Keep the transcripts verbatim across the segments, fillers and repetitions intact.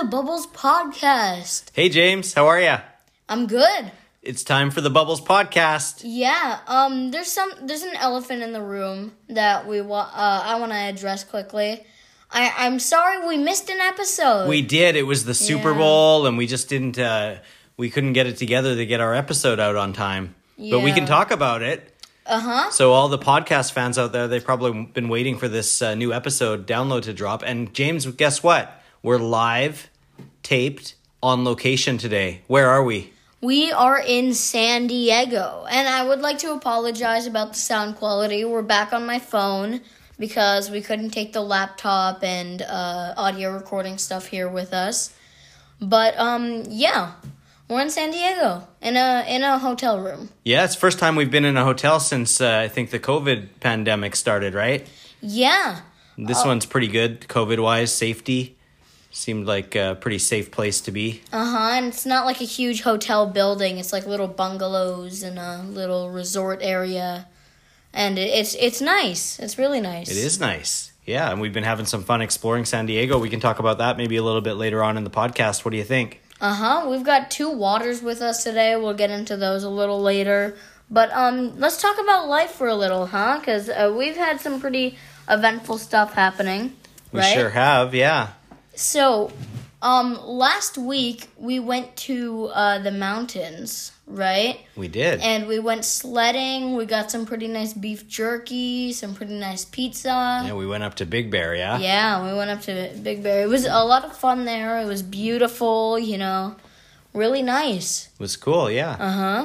the Bubbles Podcast. Hey, James. How are ya? I'm good. It's time for the Bubbles Podcast. Yeah, um, there's some, there's an elephant in the room that we wa- uh, I want to address quickly. I, I'm sorry we missed an episode. We did. It was the Super Yeah. Bowl, and we just didn't, uh, we couldn't get it together to get our episode out on time. But we can Yeah. talk about it. Uh-huh. So all the podcast fans out there, they've probably been waiting for this uh, new episode download to drop. And James, guess what? We're live, taped, on location today. Where are we? We are in San Diego, and I would like to apologize about the sound quality. We're back on my phone because we couldn't take the laptop and uh, audio recording stuff here with us. But, um, yeah, we're in San Diego in a in a hotel room. Yeah, it's the first time we've been in a hotel since uh, I think the COVID pandemic started, right? Yeah. This one's pretty good, COVID-wise, safety. Seemed like a pretty safe place to be. Uh-huh, and it's not like a huge hotel building. It's like little bungalows in a little resort area. And it, it's it's nice. It's really nice. It is nice. Yeah, and we've been having some fun exploring San Diego. We can talk about that maybe a little bit later on in the podcast. What do you think? Uh-huh, we've got two waters with us today. We'll get into those a little later. But um, let's talk about life for a little, huh? Because uh, we've had some pretty eventful stuff happening, We right? sure have, yeah. So, um, last week we went to uh, the mountains, right? We did. And we went sledding. We got some pretty nice beef jerky, some pretty nice pizza. Yeah, we went up to Big Bear, yeah? Yeah, we went up to Big Bear. It was a lot of fun there. It was beautiful, you know, really nice. It was cool, yeah. Uh-huh.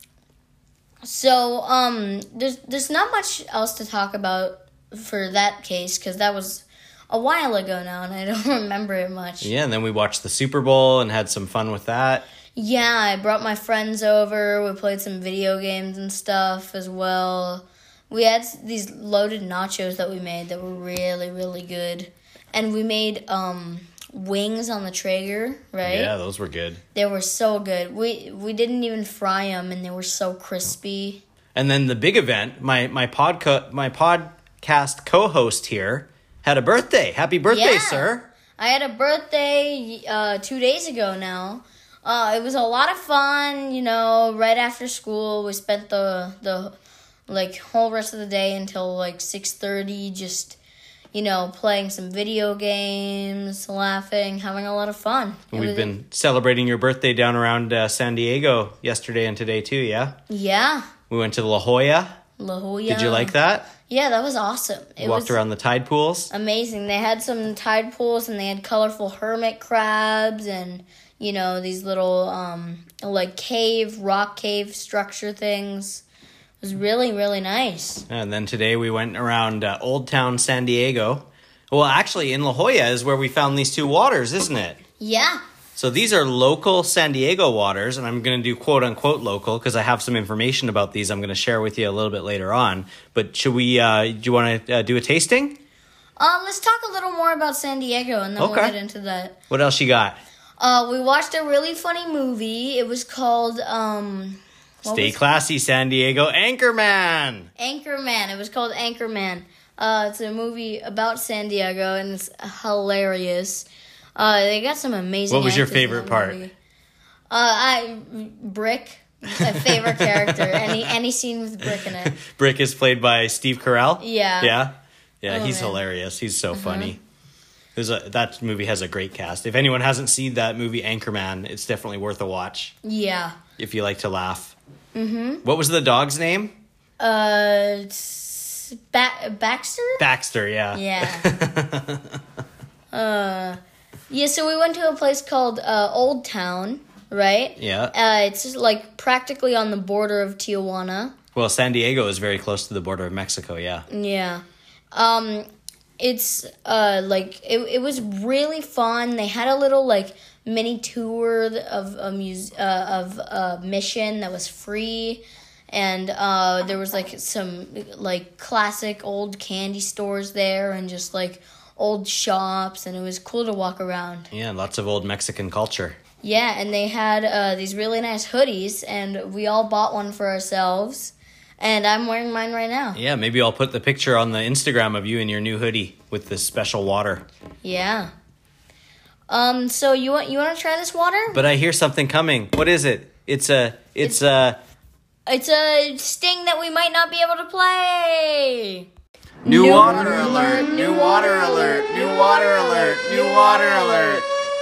So, um, there's there's not much else to talk about for that case, because that was a while ago now, and I don't remember it much. Yeah, and then we watched the Super Bowl and had some fun with that. Yeah, I brought my friends over. We played some video games and stuff as well. We had these loaded nachos that we made that were really, really good. And we made um, wings on the Traeger, right? Yeah, those were good. They were so good. We we didn't even fry them, and they were so crispy. And then the big event, my my podca- my podcast co-host here had a birthday. Happy birthday, Yeah. sir. I had a birthday uh, two days ago now. Uh, it was a lot of fun, you know, right after school. We spent the, the like, whole rest of the day until, like, six thirty just, you know, playing some video games, laughing, having a lot of fun. It We've was- been celebrating your birthday down around uh, San Diego yesterday and today too, yeah? Yeah. We went to La Jolla. La Jolla. Did you like that? Yeah, that was awesome. It Walked was around the tide pools. amazing. They had some tide pools, and they had colorful hermit crabs and, you know, these little, um, like, cave, rock cave structure things. It was really, really nice. And then today we went around uh, Old Town San Diego. Well, actually, in La Jolla is where we found these two waters, isn't it? Yeah. So these are local San Diego waters, and I'm going to do quote-unquote local because I have some information about these I'm going to share with you a little bit later on. But should we, uh, do you want to uh, do a tasting? Um, let's talk a little more about San Diego, and then Okay. we'll get into that. What else you got? Uh, we watched a really funny movie. It was called, um... what Stay was- classy, San Diego. Anchorman! Anchorman. It was called Anchorman. Uh, it's a movie about San Diego, and it's hilarious. Uh, they got some amazing. What was your actors in favorite that part? movie. Uh, I Brick, a favorite character. Any any scene with Brick in it. Brick is played by Steve Carell. Yeah. Yeah? Yeah, Oh, he's man. hilarious. He's so funny. There's a, that movie has a great cast. If anyone hasn't seen that movie, Anchorman, it's definitely worth a watch Yeah. if you like to laugh. Mm-hmm. What was the dog's name? Uh, it's ba- Baxter. Baxter, yeah. Yeah. uh, yeah. So we went to a place called uh, Old Town, right? Yeah. Uh, it's like practically on the border of Tijuana. Well, San Diego is very close to the border of Mexico, yeah. Yeah. Um, it's, uh, like, it, it was really fun. They had a little, like, mini tour of a muse- uh, of a mission that was free. And, uh, there was, like, some, like, classic old candy stores there and just, like, old shops. And it was cool to walk around. Yeah, lots of old Mexican culture. Yeah, and they had, uh, these really nice hoodies. And we all bought one for ourselves. And I'm wearing mine right now. Yeah, maybe I'll put the picture on the Instagram of you in your new hoodie with this special water. Yeah. Um, so you want you want to try this water? But I hear something coming. What is it? It's a it's, it's a it's a sting that we might not be able to play. New, new water, water alert! New water alert! New water alert! New water alert!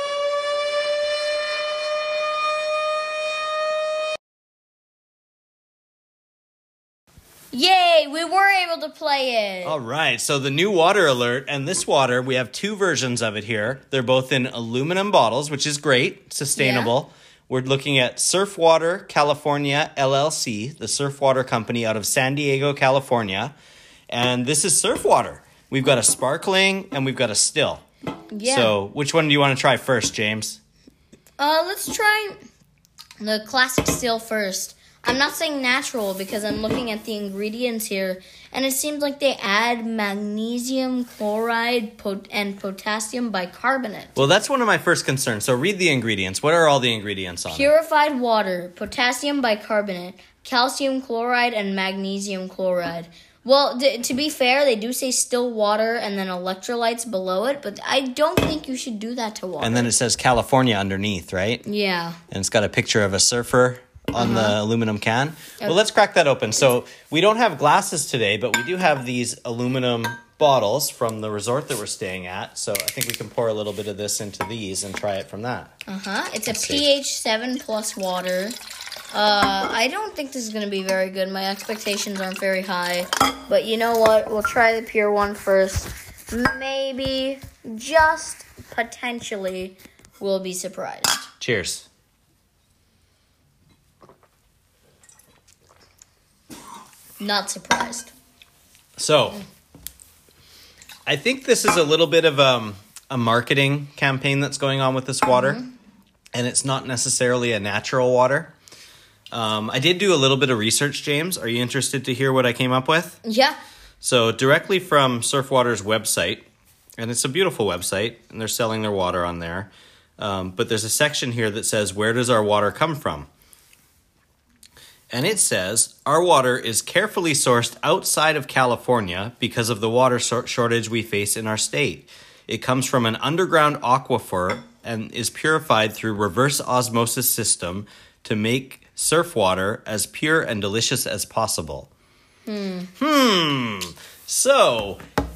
Yay, we were able to play it. All right, so the new water alert, and this water, we have two versions of it here. They're both in aluminum bottles, which is great, sustainable. Yeah. We're looking at Surf Water California L L C, the surf water company out of San Diego, California. And this is surf water. We've got a sparkling and we've got a still. Yeah. So which one do you want to try first, James? Uh, let's try the classic still first. I'm not saying natural because I'm looking at the ingredients here, and it seems like they add magnesium chloride pot- and potassium bicarbonate. Well, that's one of my first concerns. So read the ingredients. What are all the ingredients on Purified it? Water, potassium bicarbonate, calcium chloride, and magnesium chloride. Well, d- to be fair, they do say still water and then electrolytes below it, but I don't think you should do that to water. And then it says California underneath, right? Yeah. And it's got a picture of a surfer on uh-huh. the aluminum can. Okay. Well, let's crack that open. So we don't have glasses today, but we do have these aluminum bottles from the resort that we're staying at. So I think we can pour a little bit of this into these and try it from that. Uh-huh. It's let's a see. pH seven plus water. Uh, I don't think this is going to be very good. My expectations aren't very high. But you know what? We'll try the pure one first. Maybe, just potentially, we'll be surprised. Cheers. Not surprised. So, I think this is a little bit of um, a marketing campaign that's going on with this water. Mm-hmm. And it's not necessarily a natural water. Um, I did do a little bit of research, James. Are you interested to hear what I came up with? Yeah. So directly from Surfwater's website, and it's a beautiful website, and they're selling their water on there. Um, but there's a section here that says, where does our water come from? And it says, our water is carefully sourced outside of California because of the water shortage we face in our state. It comes from an underground aquifer and is purified through reverse osmosis system to make surf water as pure and delicious as possible. Hmm. Hmm. So,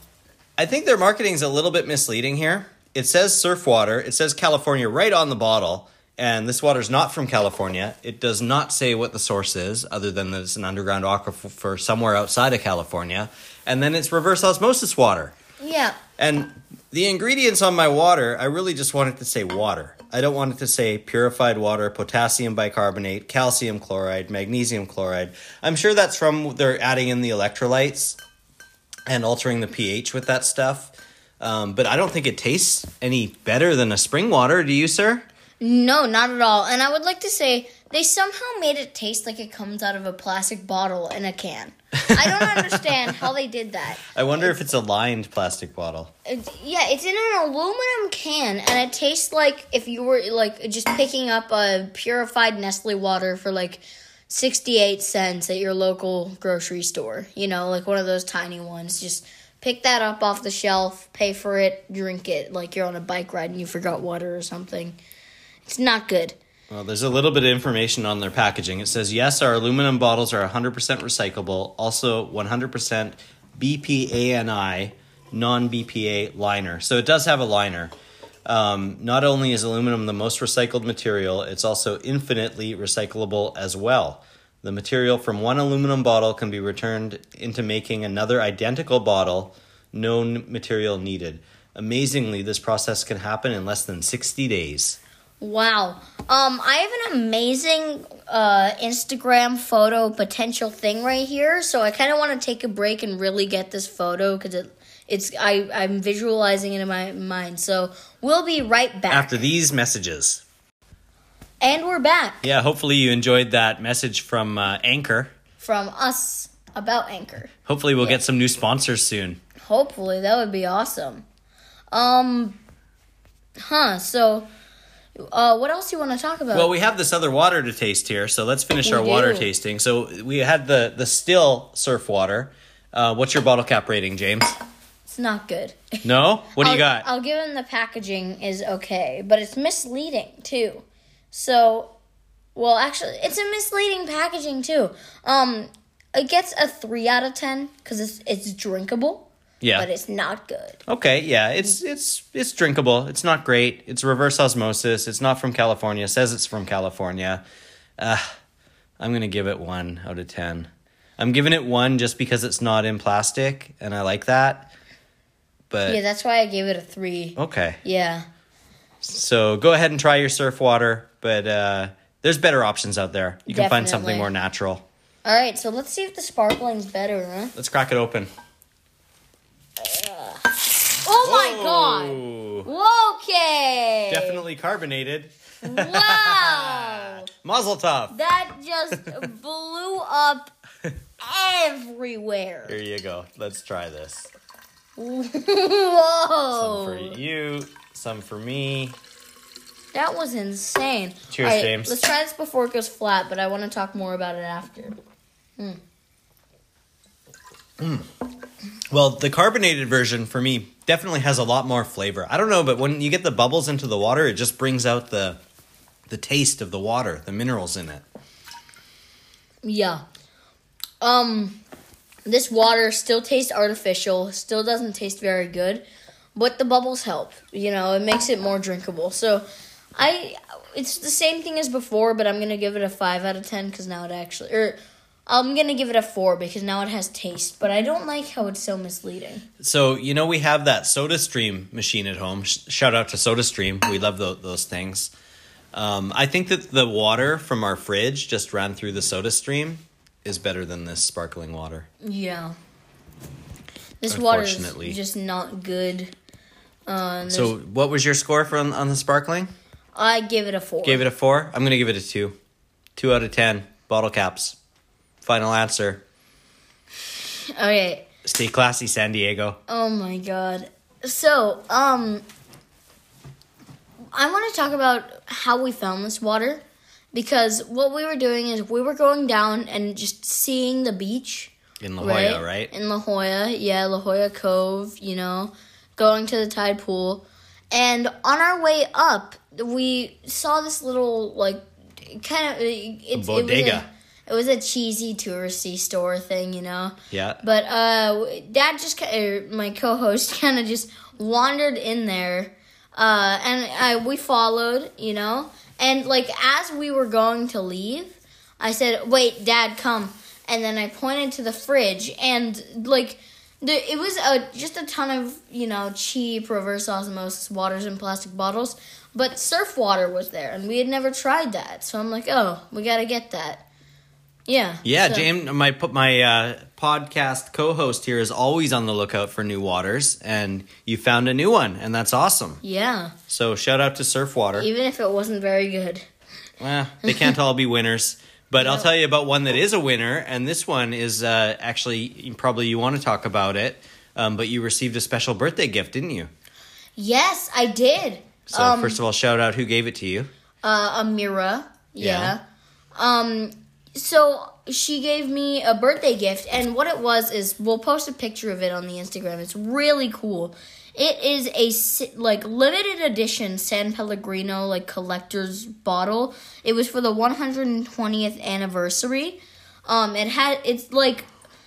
I think their marketing is a little bit misleading here. It says surf water. It says California right on the bottle. And this water is not from California. It does not say what the source is, other than that it's an underground aquifer somewhere outside of California. And then it's reverse osmosis water. Yeah. And the ingredients on my water, I really just want it to say water. I don't want it to say purified water, potassium bicarbonate, calcium chloride, magnesium chloride. I'm sure that's from they're adding in the electrolytes and altering the pH with that stuff. Um, but I don't think it tastes any better than a spring water. Do you, sir? No, not at all. And I would like to say they somehow made it taste like it comes out of a plastic bottle in a can. I don't understand how they did that. I wonder it's, if it's a lined plastic bottle. It's, yeah, it's in an aluminum can, and it tastes like if you were like just picking up a purified Nestle water for like sixty-eight cents at your local grocery store. You know, like one of those tiny ones. Just pick that up off the shelf, pay for it, drink it like you're on a bike ride and you forgot water or something. It's not good. Well, there's a little bit of information on their packaging. It says, yes, our aluminum bottles are one hundred percent recyclable. Also, one hundred percent B P A N I, non-B P A liner. So it does have a liner. Um, not only is aluminum the most recycled material, it's also infinitely recyclable as well. The material from one aluminum bottle can be returned into making another identical bottle, no material needed. Amazingly, this process can happen in less than sixty days. Wow. Um, I have an amazing uh, Instagram photo potential thing right here, so I kind of want to take a break and really get this photo because it, it's I, I'm visualizing it in my mind. So we'll be right back. After these messages. And we're back. Yeah, hopefully you enjoyed that message from uh, Anchor. From us about Anchor. Hopefully we'll yeah. get some new sponsors soon. Hopefully, that would be awesome. Um, huh, so... Uh, what else do you want to talk about? Well, we have this other water to taste here, so let's finish we our do. water tasting. So we had the, the still surf water. Uh, what's your bottle cap rating, James? It's not good. No? What do I'll, you got? I'll give him the packaging is okay, but it's misleading too. So, well, actually, it's a misleading packaging too. Um, it gets a three out of ten because it's it's drinkable, Yeah. but it's not good. Okay, yeah, it's it's it's drinkable. It's not great. It's reverse osmosis. It's not from California. It says it's from California. Uh, I'm going to give it one out of ten. I'm giving it one just because it's not in plastic, and I like that. But Yeah, that's why I gave it a three. okay. Yeah. So go ahead and try your surf water, but uh, there's better options out there. You can find something Definitely. more natural. All right, so let's see if the sparkling's better, huh? Let's crack it open. Oh my god! Oh, Okay! definitely carbonated. Wow! Mazel tov. That just blew up everywhere. Here you go. Let's try this. Some Whoa! for you, some for me. That was insane. Cheers, All right, James. Let's try this before it goes flat, but I want to talk more about it after. Well, the carbonated version for me definitely has a lot more flavor. I don't know, but when you get the bubbles into the water, it just brings out the the taste of the water, the minerals in it. Yeah. Um, this water still tastes artificial, still doesn't taste very good, but the bubbles help. You know, it makes it more drinkable. So, I, it's the same thing as before, but I'm going to give it a five out of ten because now it actually, or I'm going to give it a four because now it has taste, but I don't like how it's so misleading. So, you know, we have that SodaStream machine at home. Sh- shout out to SodaStream. We love tho- those things. Um, I think that the water from our fridge just ran through the SodaStream is better than this sparkling water. Yeah. This water is Unfortunately. just not good. Uh, and So, what was your score for on, on the sparkling? I give it a four. Gave it a four. I'm going to give it a two. Two out of ten. Bottle caps. Final answer. Okay. Stay classy, San Diego. Oh my god. So, um, I want to talk about how we found this water because what we were doing is we were going down and just seeing the beach. In La Jolla, right? In La Jolla, yeah, La Jolla Cove, you know, going to the tide pool. And on our way up, we saw this little, like, kind of, it's, it was bodega. a, it was a cheesy touristy store thing, you know. Yeah. But uh, Dad just, er, my co-host, kind of just wandered in there, uh, and uh, we followed, you know. And like as we were going to leave, I said, "Wait, Dad, come!" And then I pointed to the fridge, and like the, it was a just a ton of you know cheap reverse osmosis waters in plastic bottles, but surf water was there, and we had never tried that. So I'm like, "Oh, we gotta get that." Yeah. Yeah, so- James, my my uh, podcast co-host here is always on the lookout for new waters, and you found a new one, and that's awesome. Yeah. So shout out to Surf Water. Even if it wasn't very good. Well, they can't all be winners, but I'll No. tell you about one that is a winner, and this one is uh, actually probably you want to talk about it, um, but you received a special birthday gift, didn't you? Yes, I did. So um, first of all, shout out who gave it to you. uh, Amira. Yeah. Yeah. Um. So she gave me a birthday gift, and what it was is we'll post a picture of it on the Instagram. It's really cool. It is a si- like limited edition San Pellegrino like collector's bottle. It was for the one hundred twentieth anniversary. Um, it had it's like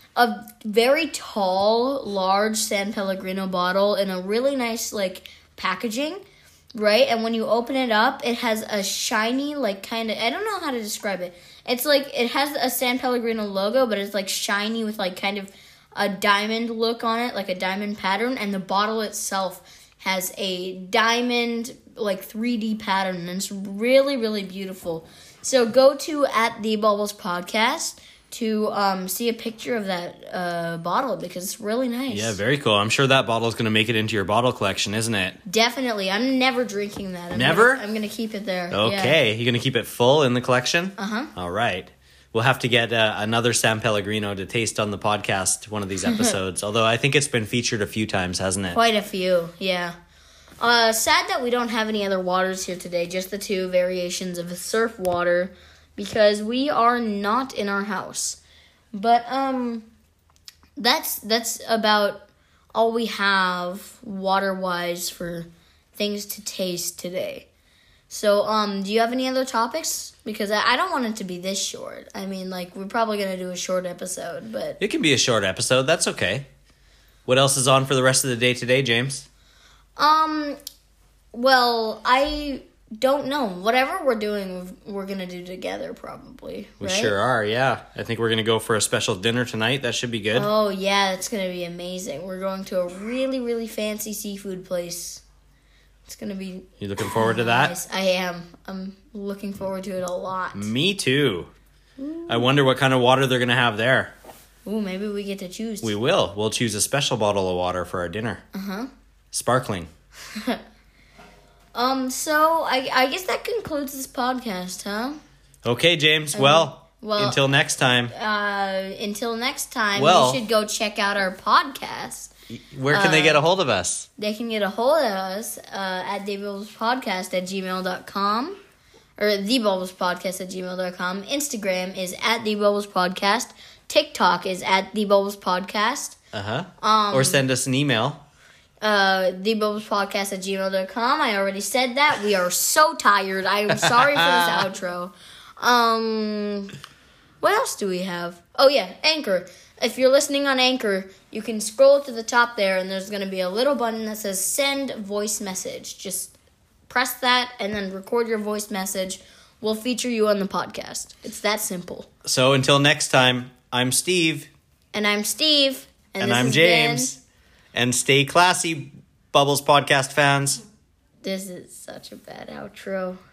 a very tall, large San Pellegrino bottle in a really nice like packaging. Right, and when you open it up, it has a shiny, like, kind of, I don't know how to describe it. It's like, it has a San Pellegrino logo, but it's, like, shiny with, like, kind of a diamond look on it, like a diamond pattern, and the bottle itself has a diamond, like, three D pattern, and it's really, really beautiful. So go to at The Bubbles Podcast to um, see a picture of that uh, bottle because it's really nice. Yeah, very cool. I'm sure that bottle is going to make it into your bottle collection, isn't it? Definitely. I'm never drinking that. I'm Never? Gonna, I'm going to keep it there. Okay, you going to keep it full in the collection? Uh-huh. All right. We'll have to get uh, another San Pellegrino to taste on the podcast one of these episodes, although I think it's been featured a few times, hasn't it? Quite a few, yeah. Uh, sad that we don't have any other waters here today, just the two variations of surf water, because we are not in our house. But um, that's that's about all we have water-wise for things to taste today. So, um, do you have any other topics? Because I, I don't want it to be this short. I mean, like, we're probably going to do a short episode, but... It can be a short episode. That's okay. What else is on for the rest of the day today, James? Um, well, I don't know. Whatever we're doing, we're going to do together, probably, We right? sure are, yeah. I think we're going to go for a special dinner tonight. That should be good. Oh, yeah, it's going to be amazing. We're going to a really, really fancy seafood place. It's going to be... You looking forward to that? Nice. I am. I'm looking forward to it a lot. Me too. Ooh. I wonder what kind of water they're going to have there. Ooh, maybe we get to choose. We will. We'll choose a special bottle of water for our dinner. Uh-huh. Sparkling. um, so I, I guess that concludes this podcast, huh? Okay, James. Well, well until next time. Uh, until next time, well, you should go check out our podcast. Where can uh, they get a hold of us? They can get a hold of us uh, at thebubbles.podcast at gmail dot com or thebubbles.podcast at gmail dot com. Instagram is at thebubbles.podcast. TikTok is at thebubbles.podcast. Uh-huh. Um, or send us an email. Uh, thebubbles.podcast at gmail dot com. I already said that. We are so tired. I am sorry for this outro. Um, what else do we have? Oh, yeah, Anchor. If you're listening on Anchor, you can scroll to the top there, and there's going to be a little button that says Send Voice Message. Just press that, and then record your voice message. We'll feature you on the podcast. It's that simple. So until next time, I'm Steve. And I'm Steve. And, and I'm James. Been... And stay classy, Bubbles Podcast fans. This is such a bad outro.